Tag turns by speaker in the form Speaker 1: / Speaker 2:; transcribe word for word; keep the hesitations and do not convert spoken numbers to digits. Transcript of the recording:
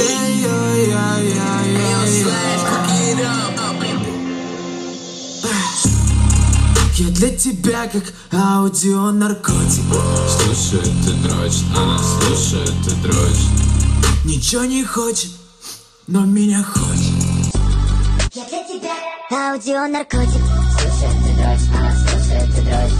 Speaker 1: Я для тебя как аудионаркотик.
Speaker 2: Слушает и дрочит, она слушает и дрочит.
Speaker 1: Ничего не хочет, но меня хочет.
Speaker 3: Я для тебя аудионаркотик. Слушает и дрочит, она слушает и дрочит.